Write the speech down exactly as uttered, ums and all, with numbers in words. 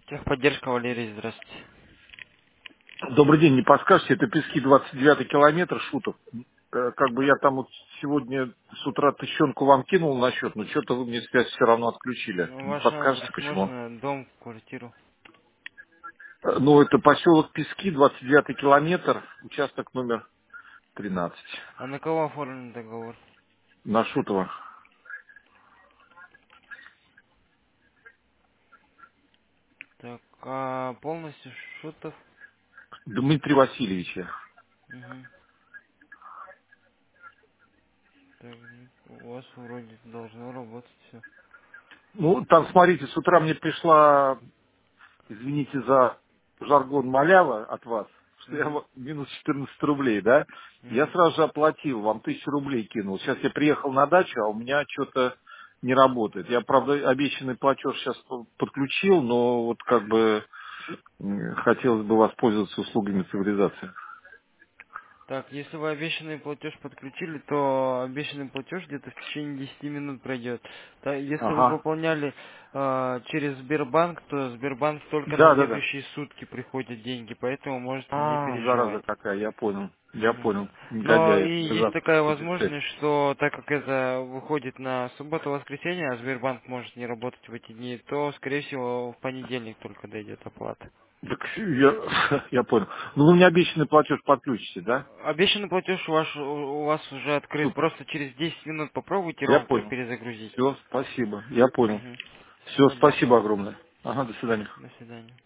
Техподдержка, Валерий, здравствуйте. Добрый день, не подскажете, это Пески, двадцать девятый километр, Шутов. Э, Как бы я там вот сегодня с утра тыщенку вам кинул на счет, но что-то вы мне связь все равно отключили. Ну, Не ваш подскажете, адрес почему? можно, дом, квартиру. Э, Ну, это поселок Пески, двадцать девятый километр, участок номер тринадцать. А на кого оформлен договор? На Шутова. Так, а полностью Шутов? Дмитрий Васильевича. Угу. Так, у вас вроде должно работать все. Ну, там, смотрите, с утра мне пришла, извините за жаргон, малява от вас, что я Угу. вот минус четырнадцать рублей, да? Я Угу. сразу же оплатил, вам тысячу рублей кинул. Сейчас я приехал на дачу, а у меня что-то не работает. Я, правда, обещанный платеж сейчас подключил, но вот как бы м, хотелось бы воспользоваться услугами цивилизации. Так, если вы обещанный платеж подключили, то обещанный платеж где-то в течение десяти минут пройдет. Да, если вы Ага. пополняли э, через Сбербанк, то Сбербанк только на Да, да, да. следующие сутки приходят деньги, поэтому можете не А, зараза переживать. какая, я понял. Я Мгм. понял. Но Негодяи. и есть Завтра такая будет искать. возможность, что так как это выходит на субботу-воскресенье, а Сбербанк может не работать в эти дни, то, скорее всего, в понедельник только дойдет оплата. Так я, я понял. Ну, вы мне обещанный платеж подключите, да? Обещанный платеж ваш, у у вас уже открыт. Супер. Просто через десять минут попробуйте Я роутер понял. перезагрузить. Все, спасибо. Я понял. Мгм. Все, Всего спасибо доброго. огромное. Ага, до свидания. До свидания.